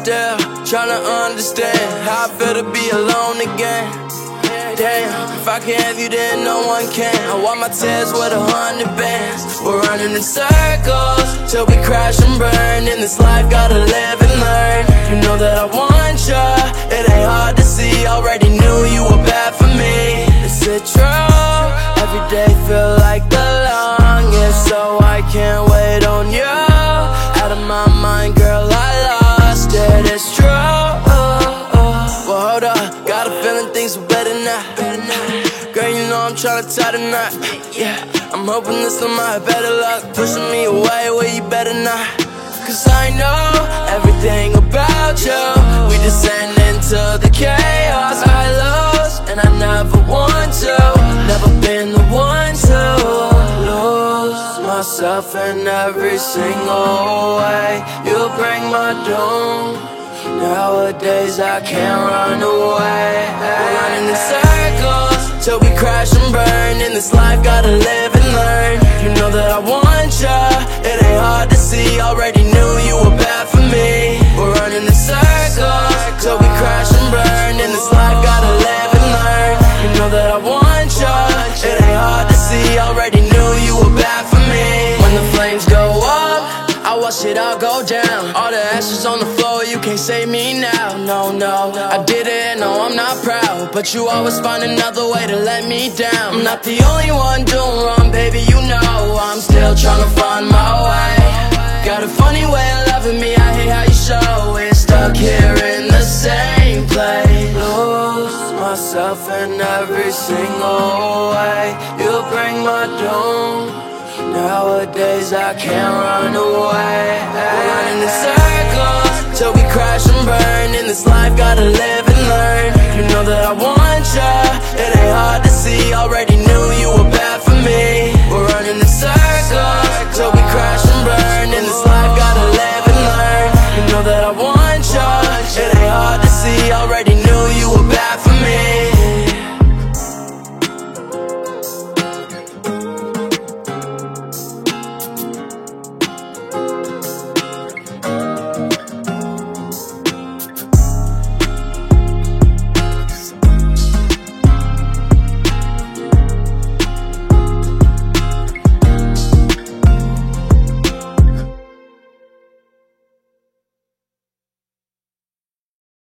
still tryna understand how I feel to be alone again. Damn, if I can't have you then no one can. I wipe my tears with 100 bands. We're running in circles till we crash and burn. In this life gotta live and learn. You know that I want ya, it ain't hard to see. Already knew you were bad for me. Is it true? Every day feel like the longest, so I can't wait on you. Out of my mind, girl, I lost it. It's true. Well, hold up, got a feeling things are better now. Girl, you know I'm tryna tie the knot. Yeah, I'm hoping this time I have better luck. Pushing me away, well you better not. Cause I know everything about you. We descend into the chaos. I lose, and I never want to. Never been the one to lose myself in every single way. You bring my doom. Nowadays I can't run away. We're running in circles till we crash and burn. In this life gotta live and learn. You know that I want ya, it ain't hard to see. Already knew you were bad for me. We're running in circles till we crash and burn. In this life gotta live and learn. You know that I want ya, it ain't hard to see. Already knew you were bad for me. When the flames go up, I watch it all go down. All the ashes on the floor, you can't save me now. No, no, I did it, no, I'm not proud. But you always find another way to let me down. I'm not the only one doing wrong, baby, you know. I'm still trying to find my way. Got a funny way of loving me, I hate how you show it. Stuck here in the same place. Lose myself in every single way. You bring my doom. Nowadays I can't run away. We're running in circles till we crash and burn. In this life gotta live